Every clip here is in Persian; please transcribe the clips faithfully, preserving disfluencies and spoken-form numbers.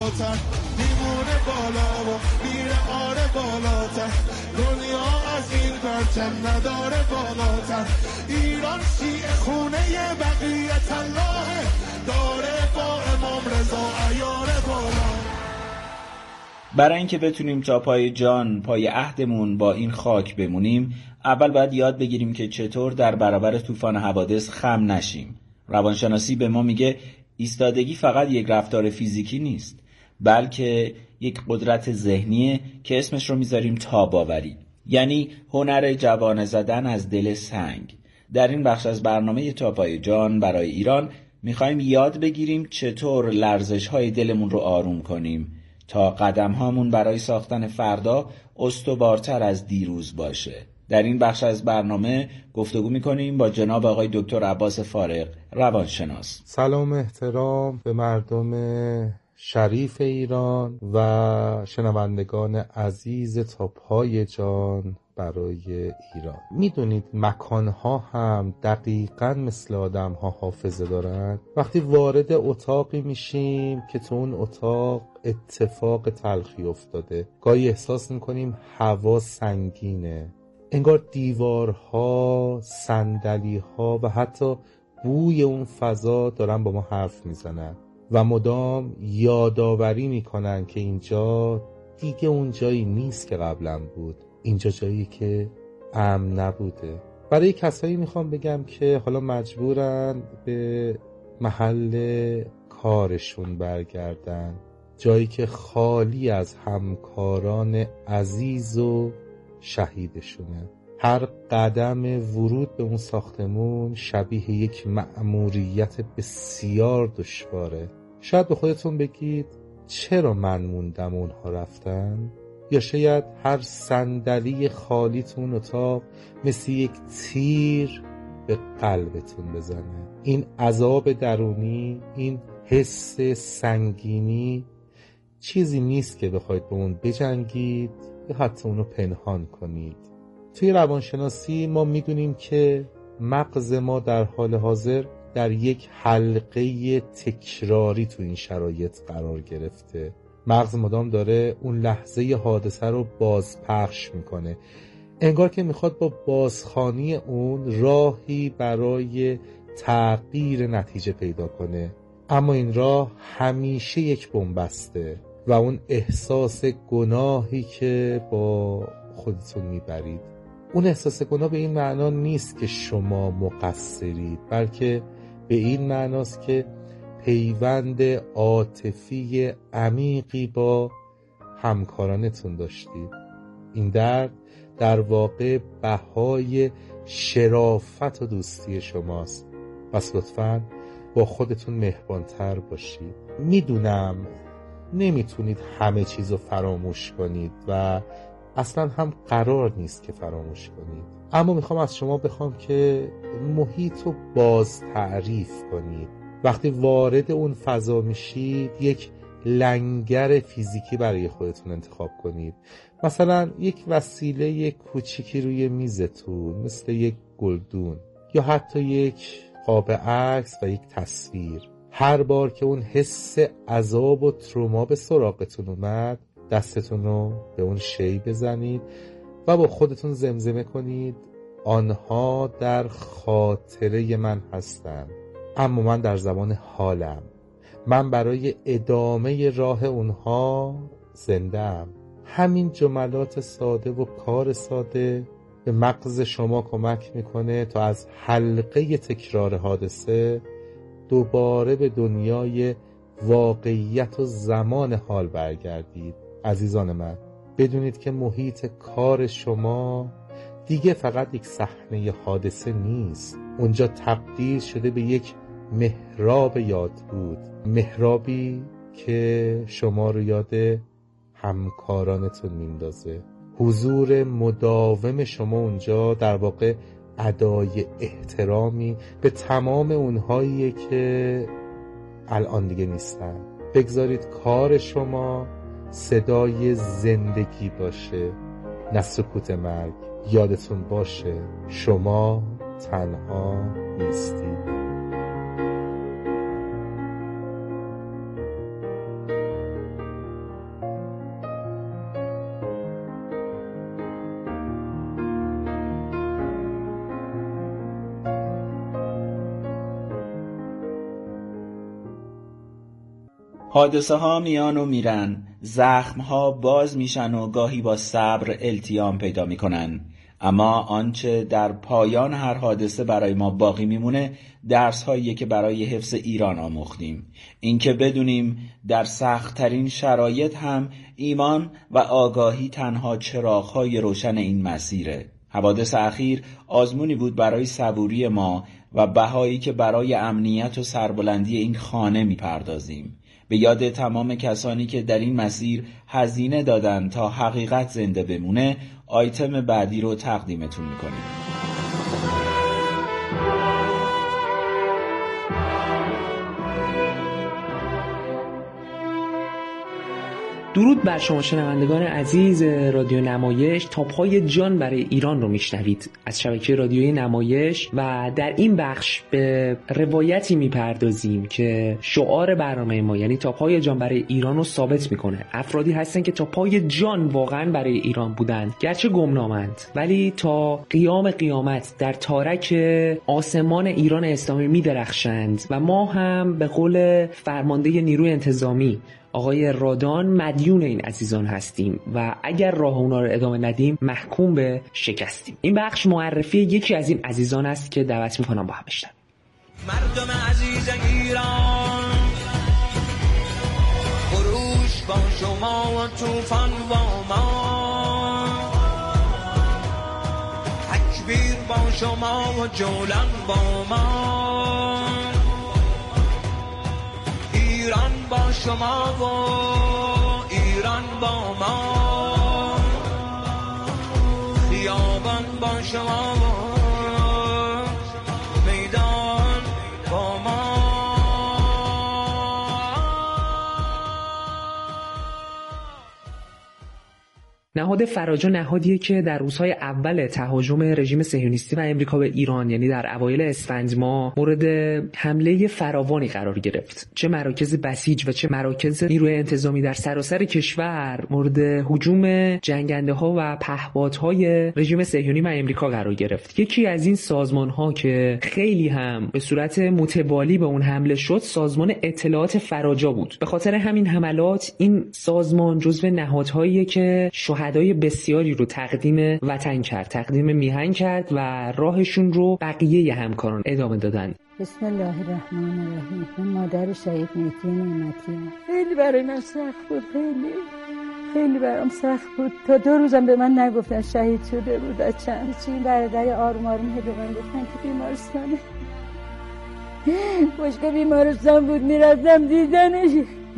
بالاتر، میمونه بالا و میره آره بالاتر، دنیا از این پرچم نداره بالاتر، ایران شیعه خونه بقیت اللهه، داره با امام رضا عیار بالا. برای اینکه بتونیم تا پای جان پای عهدمون با این خاک بمونیم، اول باید یاد بگیریم که چطور در برابر طوفان حوادث خم نشیم. روانشناسی به ما میگه ایستادگی فقط یک رفتار فیزیکی نیست، بلکه یک قدرت ذهنیه که اسمش رو میذاریم تاب‌آوری، یعنی هنر جوانه زدن از دل سنگ. در این بخش از برنامه تا پای جان برای ایران میخوایم یاد بگیریم چطور لرزش‌های دلمون رو آروم کنیم تا قدم هامون برای ساختن فردا استوارتر از دیروز باشه. در این بخش از برنامه گفتگو میکنیم با جناب آقای دکتر عباس فارغ، روانشناس. سلام احترام به مردم شریف ایران و شنوندگان عزیز تا پای جان برای ایران. میدونید مکانها هم دقیقاً مثل آدمها حافظه دارن. وقتی وارد اتاقی میشیم که تو اون اتاق اتفاق تلخی افتاده، گاهی احساس میکنیم هوا سنگینه، انگار دیوارها، صندلی‌ها و حتی بوی اون فضا دارن با ما حرف میزنن و مدام یادآوری میکنن که اینجا دیگه اون جایی نیست که قبلا بود، اینجا جایی که امن نبوده. برای کسایی میخوام بگم که حالا مجبورن به محل کارشون برگردن، جایی که خالی از همکاران عزیز و شهیدشونه. هر قدم ورود به اون ساختمون شبیه یک مأموریت بسیار دشواره. شاید به خودتون بگید چرا من موندم اونها رفتن؟ یا شاید هر صندلی خالی تو اون اتاق مثل یک تیر به قلبتون بزنه. این عذاب درونی، این حس سنگینی چیزی نیست که بخواید به اون بجنگید یا حتی اونو پنهان کنید. توی روانشناسی ما میدونیم که مغز ما در حال حاضر در یک حلقه تکراری تو این شرایط قرار گرفته. مغز مدام داره اون لحظه حادثه رو بازپخش میکنه، انگار که میخواد با بازخوانی اون راهی برای تغییر نتیجه پیدا کنه، اما این راه همیشه یک بن‌بسته و اون احساس گناهی که با خودتون میبرید، اون احساس گناه به این معنا نیست که شما مقصرید، بلکه به این معناست که پیوند عاطفی عمیقی با همکارانتون داشتید. این درد در واقع بهای شرافت و دوستی شماست. پس لطفاً با خودتون مهربانتر باشید. میدونم نمیتونید همه چیزو فراموش کنید و اصلا هم قرار نیست که فراموش کنید، اما میخوام از شما بخوام که محیط رو باز تعریف کنید. وقتی وارد اون فضا میشید یک لنگر فیزیکی برای خودتون انتخاب کنید، مثلا یک وسیله کوچیکی روی میزتون مثل یک گلدون یا حتی یک قاب عکس و یک تصویر. هر بار که اون حس عذاب و تروما به سراغتون اومد، دستتون رو به اون شی بزنید و با خودتون زمزمه کنید آنها در خاطره من هستند، اما من در زمان حالم، من برای ادامه راه اونها زنده‌ام. همین جملات ساده و کار ساده به مغز شما کمک میکنه تا از حلقه تکرار حادثه دوباره به دنیای واقعیت و زمان حال برگردید. عزیزان من، بدونید که محیط کار شما دیگه فقط یک صحنه حادثه نیست، اونجا تبدیل شده به یک محراب یاد بود، محرابی که شما رو یاد همکارانتون میندازه. حضور مداوم شما اونجا در واقع ادای احترامی به تمام اونهایی که الان دیگه نیستن. بگذارید کار شما صدای زندگی باشه، نه سکوت مرگ. یادتون باشه شما تنها نیستید. حادثه ها میان و میرن، زخم ها باز میشن و گاهی با صبر التیام پیدا میکنن. اما آنچه در پایان هر حادثه برای ما باقی میمونه درس هاییه که برای حفظ ایران آموختیم. اینکه بدونیم در سخت ترین شرایط هم ایمان و آگاهی تنها چراغ های روشن این مسیره. حوادث اخیر آزمونی بود برای صبوری ما و بهایی که برای امنیت و سربلندی این خانه میپردازیم. به یاد تمام کسانی که در این مسیر هزینه دادن تا حقیقت زنده بمونه، آیتم بعدی رو تقدیمتون میکنیم. درود بر شما شنوندگان عزیز رادیو نمایش. تاپ‌های جان برای ایران رو میشنوید از شبکه رادیوی نمایش و در این بخش به روایتی میپردازیم که شعار برنامه ما یعنی تاپ‌های جان برای ایران رو ثابت میکنه. افرادی هستن که تاپ‌های جان واقعا برای ایران بودن، گرچه گمنامند، ولی تا قیام قیامت در تارک آسمان ایران اسلامی میدرخشند و ما هم به قول فرمانده نیروی انتظامی آقای رادان مدیون این عزیزان هستیم و اگر راه اونا رو ادامه ندیم محکوم به شکستیم. این بخش معرفی یکی از این عزیزان است که دعوت میکنم با هم بشنویم. مردم عزیز ایران، خروش با شما و طوفان با ما، تکبیر با شما و جولان با ما، ایران با شما و ایران با ما، خیابان با شما و میدان با ما. نهاد فراجا نهادیه که در روزهای اول تهاجم رژیم صهیونیستی و امریکا به ایران یعنی در اوایل اسفند ماه مورد حمله فراوانی قرار گرفت. چه مراکز بسیج و چه مراکز نیروی انتظامی در سراسر کشور مورد هجوم جنگنده ها و پهپادهای رژیم صهیونی و امریکا قرار گرفت. یکی از این سازمان ها که خیلی هم به صورت متوالی به اون حمله شد سازمان اطلاعات فراجا بود. به خاطر همین حملات این سازمان جزو نهادهایی که شهدای بسیاری رو تقدیم وطن کرد، تقدیم میهن کرد و راهشون رو بقیه همکاران ادامه دادن. بسم الله الرحمن الرحیم. من مادر شهید مهدی نعمتی ام. خیلی برای من سخت بود، خیلی خیلی برام سخت بود. تا دو روزم به من نگفتن شهید شده بود. از چند چی برادر آروم آروم به من گفتن که بیمارستانه. باشگاه بیمارستان بود، میرفتم دیدنش.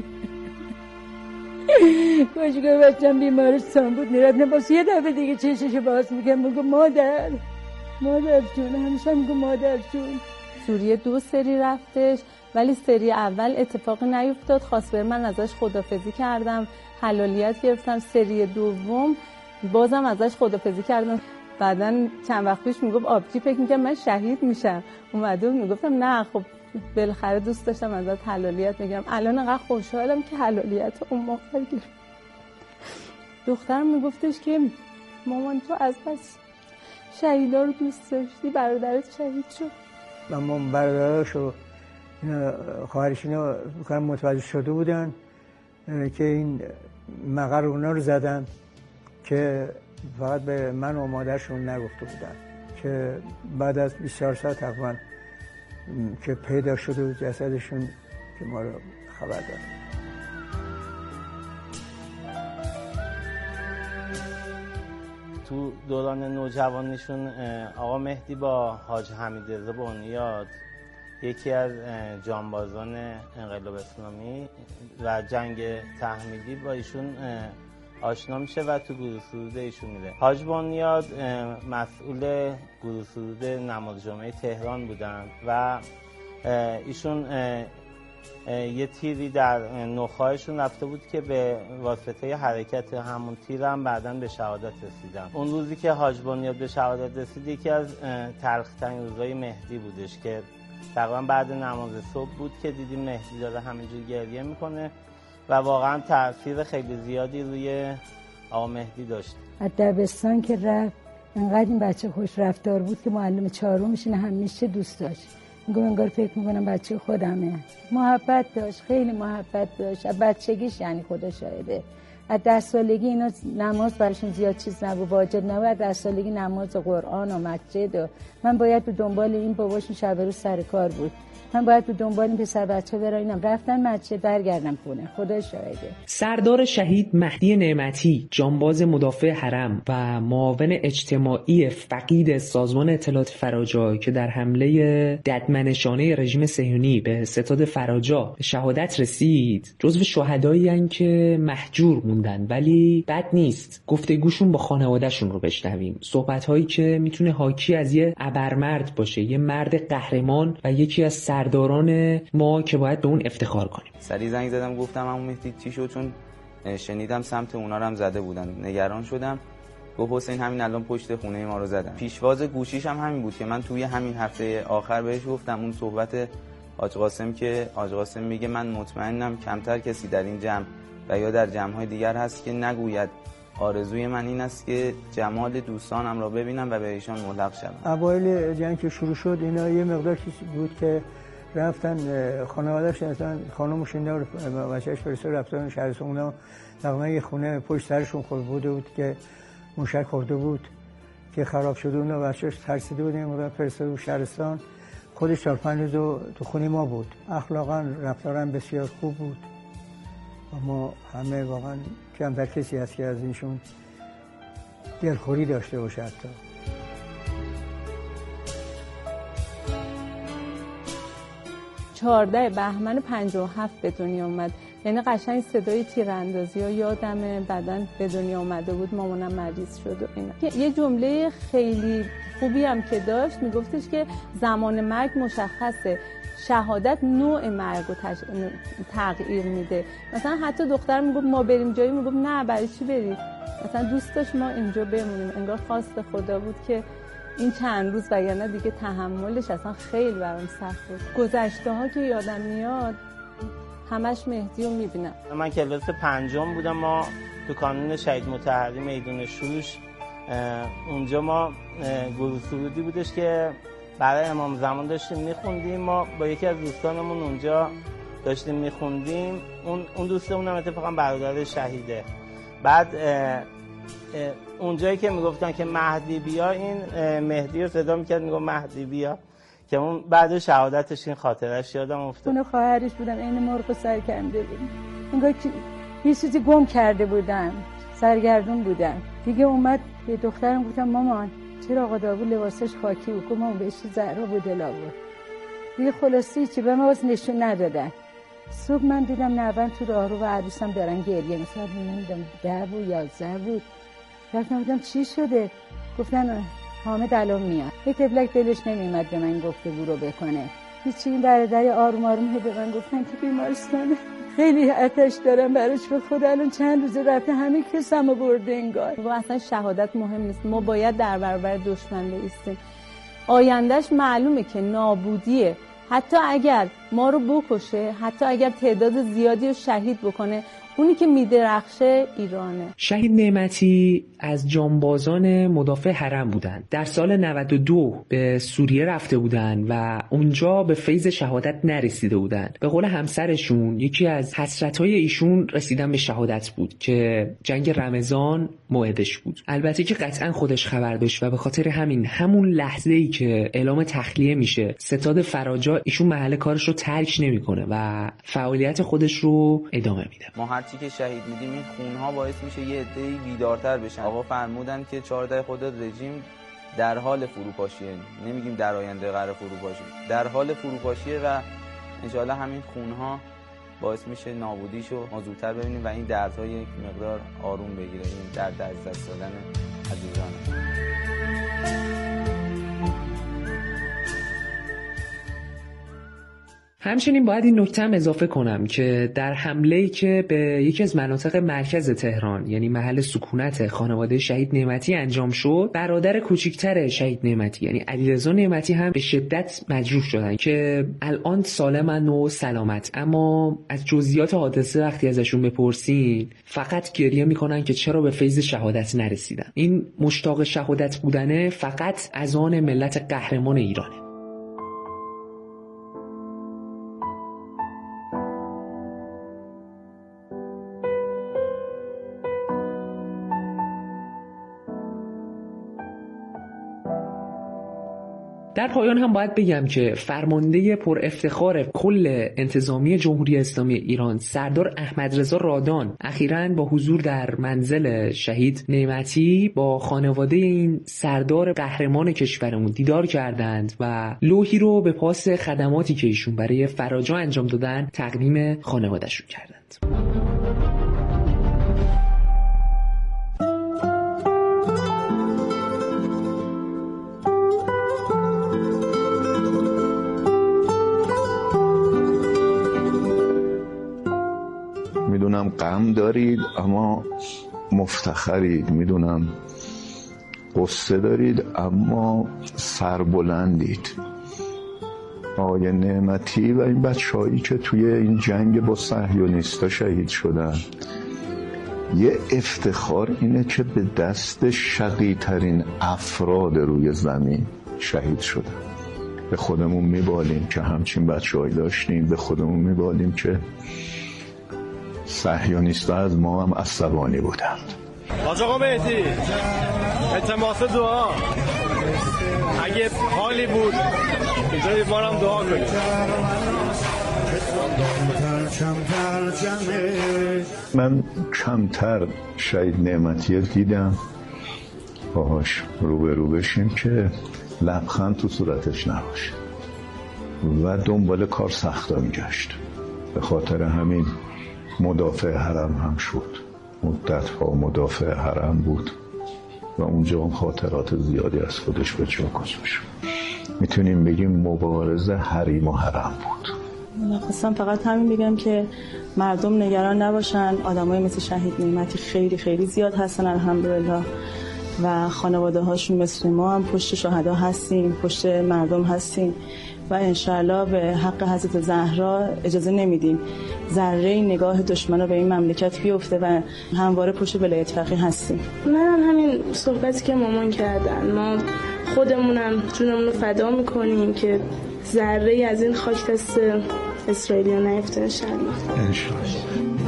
باشگاه بچم بیمارستان بود، میرفتم باز یه دفعه دیگه چششو باز میکنم میگم مادر مادر جون، همیشه میگم مادر جون. سوریه دو سری رفتش ولی سری اول اتفاقی نیفتاد، خواست بره، من ازش خدافظی کردم، حلالیت گرفتم. سری دوم بازم ازش خدافظی کردم. بعدن چند وقت پیش میگفت آبجی فکر میکنم من شهید میشم، اومده بود میگفتم نه خب بالاخره دوست داشتم ازت حلالیت میگیرم. الان انقدر خوشحالم که حلالیت اون موقع گرفتم. دخترم میگفتش که مامان تو از بس شهیدا رو دوست داشتی، برادرت شهید شد. من برادراشو خواهرش اینا بکنم متوجه شده بودن که این مقر اونا رو زدن که فقط به من و مادرشون نگفته بودن که بعد از بیست و چهار ساعت تقریبا که پیدا شده و جسدشون که ما رو خبر داد. تو دوران نوجوانیشون آقا مهدی با حاج حمیدرضا بنیاد یکی از جانبازان انقلاب اسلامی و جنگ تحمیلی با ایشون آشنا میشه و تو گروه سرود ایشون میره. حاج بنیاد مسئول گروه سرود نماز جمعه تهران بودن و ایشون یه تیری در نخاهشون رفته بود که به واسطه حرکت همون تیر هم بعداً به شهادت رسیدن. اون روزی که حاج بنیاد به شهادت رسید یکی از تلخ‌ترین روزای مهدی بودش که تقریبا بعد نماز صبح بود که دیدیم مهدی داره همینجوری گریه میکنه و واقعا تأثیر خیلی زیادی روی آقا مهدی داشت. از دبستان که رفت انقدر این بچه خوش رفتار بود که معلم چهارمش اینو همیشه دوست داشت. میگم انگار فکر میکنم بچه خودمه. محبت داشت، خیلی محبت داشت از بچگیش، یعنی خدا شاهده. از ده سالگی اینا نماز براشون زیاد چیز نبود، واجب نبود. از ده سالگی نماز و قرآن و مسجد و من باید به دنبال این باباشون شب روز سر کار بود، من باید به دنبال این پسر بچه براینم، رفتن مسجد برگردم خونه، خدا شاهده. سردار شهید مهدی نعمتی، جانباز مدافع حرم و معاون اجتماعی فقید سازمان اطلاعات فراجا که در حمله ددمنشانه رژیم صهیونی به ستاد فراجا به شهادت رسید، جزو شهدایی هستند که مهجور موندن، ولی بد نیست گفتگوشون با خانوادهشون رو بشنویم. صحبت‌هایی که میتونه حاکی از یه ابرمرد باشه، یه مرد قهرمان و یکی از سرداران ما که باید به اون افتخار کنیم. سری زنگ زدم گفتم عمو مهدی چی شد، چون شنیدم سمت اونا رو هم زده بودن، نگران شدم. گفت حسین همین الان پشت خونه ما رو زدن. پیشواز گوشیش هم همین بود که من توی همین هفته آخر بهش گفتم اون صحبت حاج قاسم که حاج قاسم میگه من مطمئنم کمتر کسی در این جمع و یا در جمع‌های دیگر هست که نگوید آرزوی من این است که جمال دوستانم را ببینم و به ایشان ملحق شوم. اوایل جنگ که شروع شد اینا یه مقدار چیزی بود که رفتن خانواده‌اش، مثلا خانمش اینا رو بچه‌اش فرستاد رفتن شهرستان، اونا تقریبا یه خونه پشت سرشون خورده بود, بود که موشک خورده بود که خراب شده، اونا بچه‌اش ترسیده بودن، اونا فرستاد بود شهرستان. خودش چهار پنج روز تو خونه ما بود. اخلاقا رفتارن بسیار خوب بود و ما همه واقعا کمتر کسی هست که از اینشون دلخوری داشته باشه. حتی چهارده بهمن پنجاه و هفت به دنیا اومد، یعنی قشنگ صدای تیراندازی ها یادمه، بعدن به دنیا اومده بود، مامانم مریض شد و اینا. یه جمله خیلی خوبی هم که داشت، میگفتش که زمان مرگ مشخصه، شهادت نوع مرگ رو تش... تغییر میده. مثلا حتی دختر میگفت ما بریم جایی، میگفت نه برای چی برید، مثلا دوست داشت ما اینجا بمونیم، انگار خواست خدا بود که این چند روز، وگرنه دیگه تحملش اصلا خیلی برام سخت بود. گذشته ها که یادم میاد همش مهدی رو میبینم. من کلاس پنجم بودم، ما تو کانون شهید مطهری میدون شوش، اونجا ما گروه سرودی بودش که برای امام زمان داشتیم میخوندیم، ما با یکی از دوستانمون اونجا داشتیم میخوندیم، اون اون دوستمون هم اتفاقا برادر شهیده. بعد اونجایی که میگفتن که مهدی بیا، این مهدی رو صدا میکرد میگفت مهدی بیا، که اون بعد شهادتش این خاطرش یادم افتاد. اون خواهرش بودم، این مرغ سرکنده بود، انگار که یه چیزی گم کرده بودم، سرگردون بودم دیگه. اومد به دخترم گفتم مامان چرا آقا داوود لباسش خاکی بود؟ گفتم بهش زهرا بود دلاور دیگه. خلاصی چی به من واسه نشون ندادن. صبح من دیدم نوان تو راهرو و عروسم دارن گریه می‌کنن، نمیدونم ده بود یازده بود. رفتم دیدم چی شده؟ گفتن حامد الان میاد. یه تبلک دلش نمیومد به من گفتگو رو بکنه، هیچی. این برادر آروم آروم به من گفتن که بیمارستانه، خیلی آتش دارم براش، به خدا الان چند روزه رفته همه کسمو برده انگار. و اصلا شهادت مهم نیست، ما باید در برابر دشمن بایستیم. آیندهش معلومه که نابودیه، حتی اگر ما رو بکشه، حتی اگر تعداد زیادی رو شهید بکنه، اونی که میدرخشه ایرانه. شهید نعمتی از جانبازان مدافع حرم بودن. در سال نود و دو به سوریه رفته بودن و اونجا به فیض شهادت نرسیده بودن. به قول همسرشون یکی از حسرت‌های ایشون رسیدن به شهادت بود که جنگ رمضان موعدش بود. البته که قطعا خودش خبر داشت و به خاطر همین همون لحظه‌ای که اعلام تخلیه میشه ستاد فراجا، ایشون محل کارش رو ترک نمیکنه و فعالیت خودش رو ادامه میده. ما هرچی که شهید میدیم این خونها باعث میشه یه عده‌ای بیدارتر بشن. آقا فرمودن که چهارده خرداد رژیم در حال فروپاشیه، نمیگیم در آینده قرار فروپاشی، در حال فروپاشیه و انشاءالله همین خونها باعث میشه نابودیشو ما زودتر ببینیم و این دردها یک مقدار آروم بگیره، این درد از دست دادن عزیزان. همچنین باید این نکته هم اضافه کنم که در حمله‌ای که به یکی از مناطق مرکز تهران، یعنی محل سکونت خانواده شهید نعمتی انجام شد، برادر کوچکتر شهید نعمتی یعنی علیرضا نعمتی هم به شدت مجروح شدن که الان سالمن و سلامت، اما از جزئیات حادثه وقتی ازشون بپرسین فقط گریه میکنن که چرا به فیض شهادت نرسیدن. این مشتاق شهادت بودنه فقط از آن ملت قهرمان ایرانه. در پایان هم باید بگم که فرمانده پر افتخار کل انتظامی جمهوری اسلامی ایران سردار احمدرضا رادان اخیراً با حضور در منزل شهید نعمتی با خانواده این سردار قهرمان کشورمون دیدار کردند و لوحی رو به پاس خدماتی که ایشون برای فراجا انجام دادن تقدیم خانواده‌شون کردند. میدونم غم دارید اما مفتخرید، میدونم قصه دارید اما سربلندید. آقای نعمتی و این بچه‌هایی که توی این جنگ با صهیونیستا شهید شدن، یه افتخار اینه که به دست شقی‌ترین افراد روی زمین شهید شدن. به خودمون میبالیم که همچین بچه‌هایی داشتیم، به خودمون میبالیم که صهیونیستا از ما هم عصبانی بودند. حاج آقا مهدی، التماس دعا، اگه حالی بود اینجا یه بارم دعا کنید. من کمتر شهید نعمتی دیدم باهاش روبرو بشیم که لبخند تو صورتش نباشه و دنبال کار سختا میگشت. به خاطر همین مدافع حرم هم شد، مدت‌ها مدافع حرم بود و اونجا هم خاطرات زیادی از خودش به جا گذاشت. میتونیم بگیم مبارز حریم و حرم بود. من خواستم فقط همین بگم که مردم نگران نباشن، آدمای مثل شهید نعمتی خیلی خیلی زیاد هستن الحمدلله و خانواده هاشون مثل ما هم پشت شهدا هستیم، پشت مردم هستیم و انشاءالله به حق حضرت زهرا اجازه نمیدیم ذره نگاه دشمنا به این مملکت بیفته و همواره پشت ولایت فقیه هستیم. منم همین صحبتی که مامان کردن، ما خودمونم جونمون رو فدا میکنیم که ذره از این خاک دست اسرائیلیا نیفته انشاءالله. انشاءالله.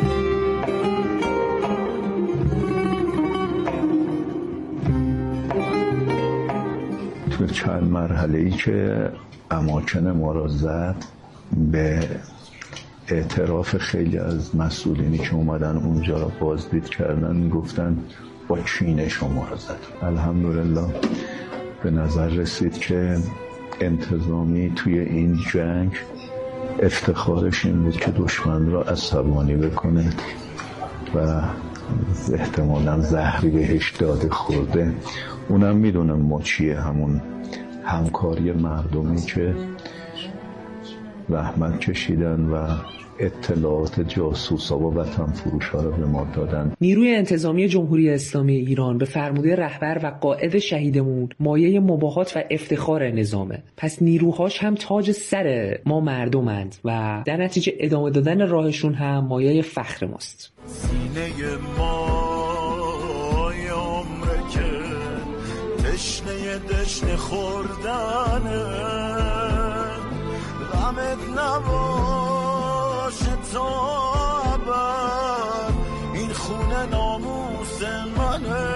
تو چند مرحله‌ای که اماکن ما را زد، به اعتراف خیلی از مسئولینی که اومدن اونجا را بازدید کردن میگفتن با چین شما را زد. الحمدلله به نظر رسید که انتظامی توی این جنگ افتخارش این بود که دشمن را عصبانی بکنه و احتمالاً زهری بهش داده خورده. اونم میدونه ما چیه، همون همکاری مردمی که زحمت کشیدن و اطلاعات جاسوسا و وطن فروشا رو به ما دادن. نیروی انتظامی جمهوری اسلامی ایران به فرموده رهبر و قائد شهیدمون مایه مباهات و افتخار نظامه. پس نیروهاش هم تاج سر ما مردمند و در نتیجه ادامه دادن راهشون هم مایه فخر ماست. سینه ما عمره که تشنه دشنه خوردنه، غمت نباشه تا ابد، این خونه ناموس منه.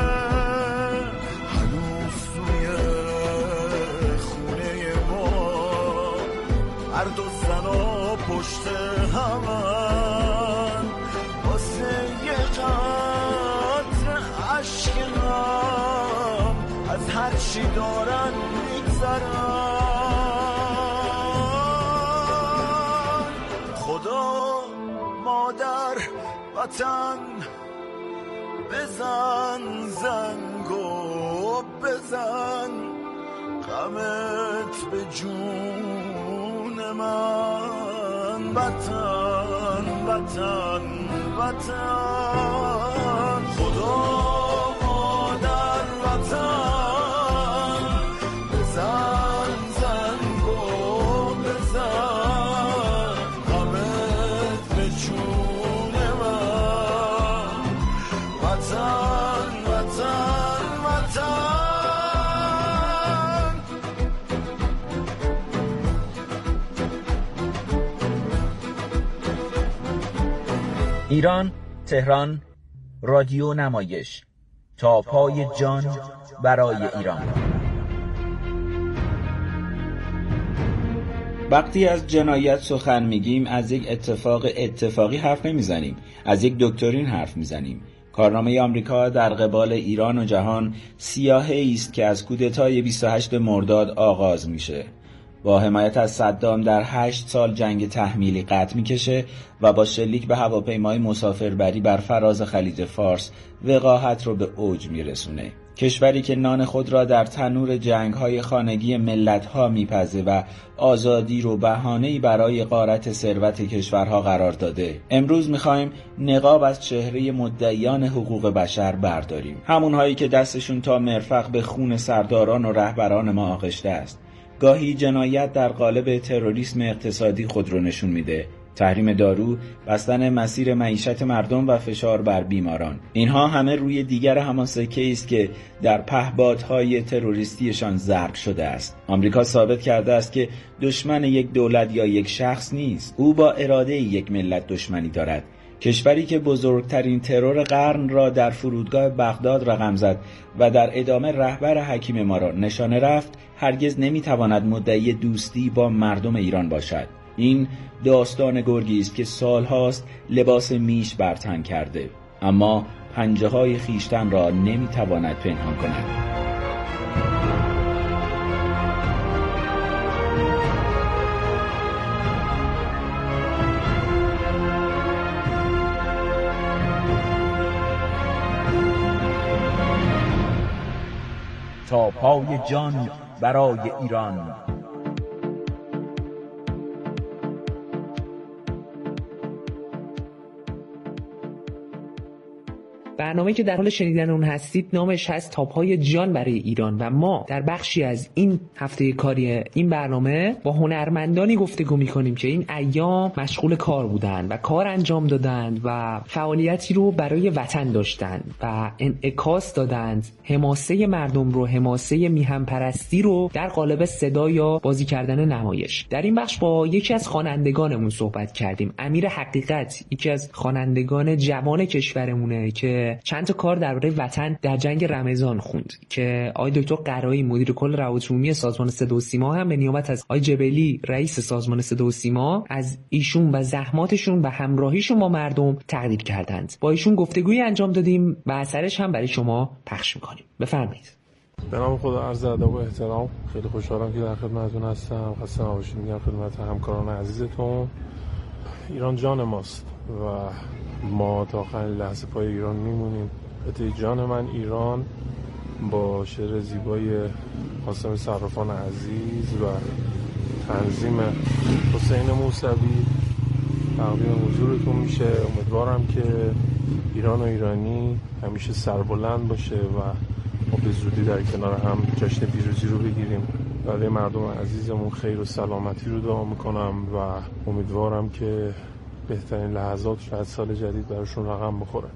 هنوز توی خونه ما هر دو زنا پشت همن، واسه یه قطره عشق هم از هر چی دارن میگذرن. مادر وطن بزن زنگو بزن، غمت به جون من. وطن وطن وطن، خدا مادر وطن بزن زنگو بزن، غمت به جون من. وطن وطن وطن. ایران، تهران، رادیو نمایش، تا پای جان برای ایران. وقتی از جنایت سخن میگیم از یک اتفاق اتفاقی حرف نمیزنیم، از یک دکترین حرف میزنیم. کارنامه آمریکا در قبال ایران و جهان سیاهی است که از کودتای بیست و هشتم مرداد آغاز میشه. با حمایت از صدام در هشت سال جنگ تحمیلی قد میکشه و با شلیک به هواپیمای مسافربری بر فراز خلیج فارس وقاحت رو به اوج میرسونه. کشوری که نان خود را در تنور جنگ‌های خانگی ملت‌ها میپزه و آزادی رو بهانه‌ای برای غارت ثروت کشورها قرار داده. امروز می‌خوایم نقاب از چهره مدعیان حقوق بشر برداریم، همونهایی که دستشون تا مرفق به خون سرداران و رهبران ما آغشته است. گاهی جنایت در قالب تروریسم اقتصادی خود رو نشون میده. تحریم دارو، بستن مسیر معیشت مردم و فشار بر بیماران. اینها همه روی دیگر همان سکه است که در پهپادهای تروریستیشان ضرب شده است. آمریکا ثابت کرده است که دشمن یک دولت یا یک شخص نیست. او با اراده یک ملت دشمنی دارد. کشوری که بزرگترین ترور قرن را در فرودگاه بغداد رقم زد و در ادامه رهبر حکیم ما را نشانه رفت، هرگز نمیتواند مدعی دوستی با مردم ایران باشد. این داستان گرگی است که سالهاست لباس میش بر تن کرده، اما پنجه های خیشتن را نمیتواند پنهان کند. تا پای جان برای ایران. برنامه که در حال شنیدن اون هستید نامش هست تا پای جان برای ایران و ما در بخشی از این هفته کاری این برنامه با هنرمندانی گفتگو می‌کنیم که این ایام مشغول کار بودن و کار انجام دادند و فعالیتی رو برای وطن داشتند و انعکاس دادند، حماسه مردم رو، حماسه میهن پرستی رو در قالب صدا یا بازی کردن نمایش. در این بخش با یکی از خوانندگانمون صحبت کردیم، امیر حقیقت، یکی از خوانندگان جوان کشورمونه که چند تا کار درباره وطن در جنگ رمضان خوند که آقای دکتر قرایی مدیر کل روابط عمومی سازمان صدا و سیما هم به نیابت از آقای جبلی رئیس سازمان صدا و سیما از ایشون و زحماتشون و همراهیشون با مردم تقدیر کردند. با ایشون گفتگویی انجام دادیم و اثرش هم برای شما پخش می‌کنیم. بفرمایید. به نام خدا عرض ادب و احترام. خیلی خوشحالم که در خدمتتون هستم. خسته نباشید میگم خدمت همکاران عزیزتون. ایران جان ماست و ما تا آخرین لحظه پای ایران میمونیم. قطعه جان من ایران با شعر زیبای قاسم صرافان عزیز و تنظیم حسین موسوی تقدیم حضورتون میشه. امیدوارم که ایران و ایرانی همیشه سربلند باشه و ما به زودی در کنار هم جشن پیروزی رو بگیریم. برای مردم عزیزمون خیر و سلامتی رو دعا میکنم و امیدوارم که بهترین لحظات شاید سال جدید براشون رقم بخوره.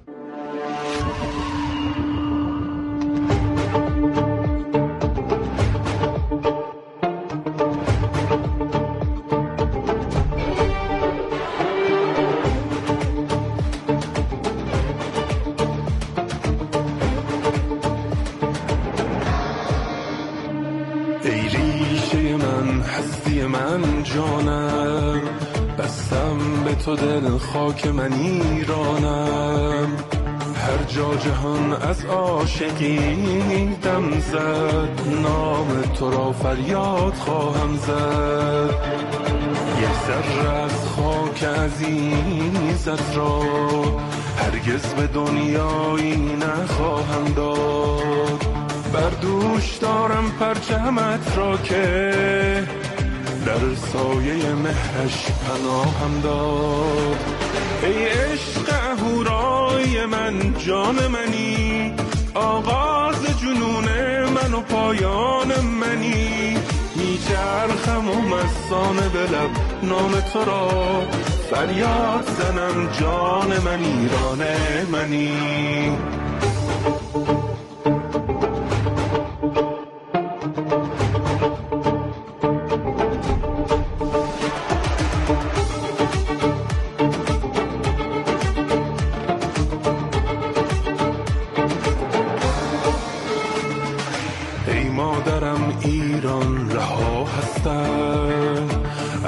ای ریشه من، هستی من، جانم، بستم به تو دل، خاک من ایرانم. هر جا جهان از عاشقی دم زد، نام تو را فریاد خواهم زد. یک ذره از خاک عزیزت را هرگز به دنیایی نخواهم داد. بر دوش دارم پرچمت را که در سایه مهرش پناهم داد. ای عشق اهورای من، جان منی، آغاز جنون من و پایان منی. میچرخم و مستانه به لب نام تو را فریاد زنم، جان من ایران منی.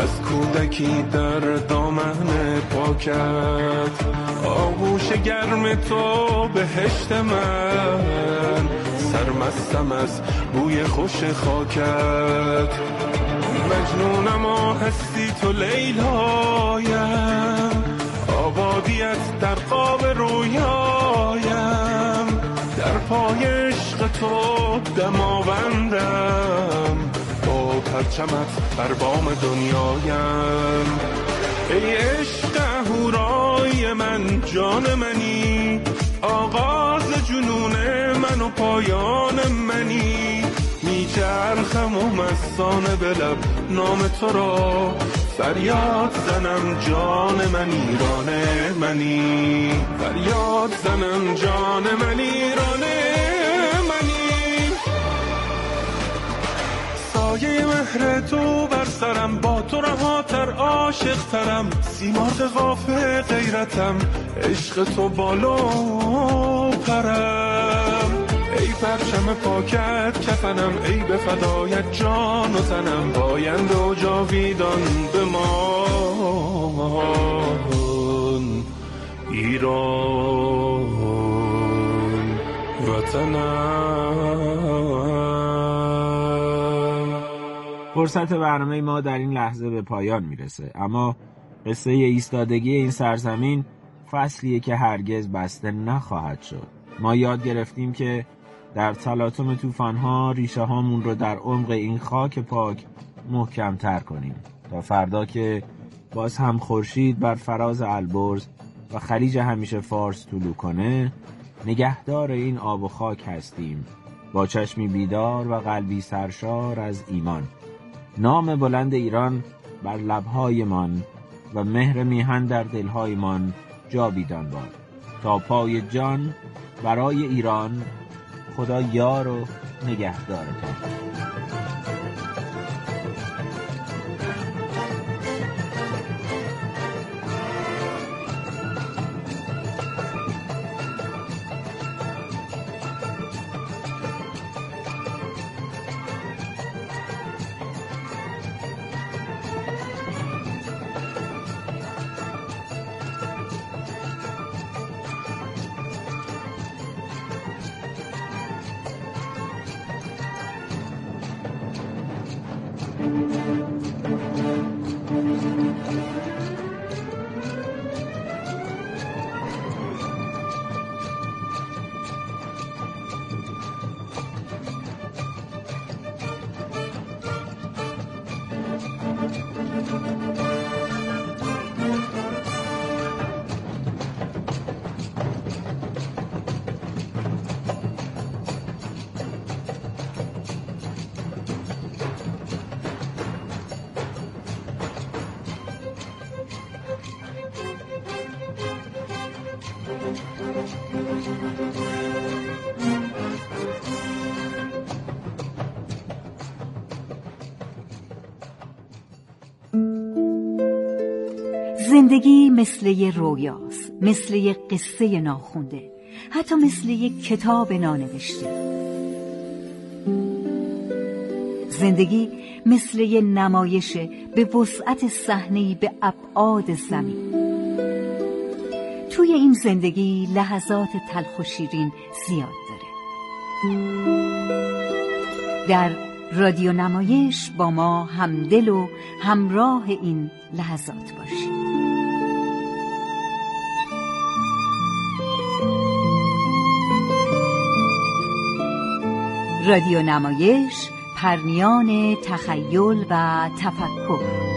از کودکی در دامن پاکت، آغوش گرم تو بهشت من، سرمستم از بوی خوش خاکت، مجنونم و هستی تو لیلایم، آبادیت در قاب رویایم، در پای عشق تو دماوندم، با پرچمت بر بام دنیایم. ای عشق اهورای من، جان منی، آغاز جنون من و پایان منی، میچرخم و مستانه به لب نام تو را فریاد زنم، جان من ایران منی، فریاد زنم جان من ایران منی. سایه مهر تو بر سرم، با تو رهاتر عاشق ترم، سیمرغ قاف غیرتم، عشق تو بالا پرم. ای پرچم پاکت کفنم، ای به فدایت جان و تنم، باینده و جاویدان بمان ایران وطنم. فرصت برنامه ما در این لحظه به پایان میرسه، اما قصه ایستادگی این سرزمین فصلیه که هرگز بسته نخواهد شد. ما یاد گرفتیم که در تلاطم طوفان‌ها ریشه هامون رو در عمق این خاک پاک محکم تر کنیم تا فردا که باز هم خورشید بر فراز البرز و خلیج همیشه فارس طلوع کنه، نگهدار این آب و خاک هستیم، با چشمی بیدار و قلبی سرشار از ایمان. نام بلند ایران بر لب‌هایمان و مهر میهن در دل‌هایمان جاویدان باد. تا پای جان برای ایران، خدا یار و نگهدارتان. زندگی مثل یه رویاست، مثل یه قصه ناخونده، حتی مثل یه کتاب نانوشته. زندگی مثل یه نمایشه به وسعت صحنه‌ای به ابعاد زمین. توی این زندگی لحظات تلخ و شیرین زیاد داره. در رادیو نمایش با ما همدل و همراه این لحظات باشید. رادیو نمایش، پرنیان تخیل و تفکر.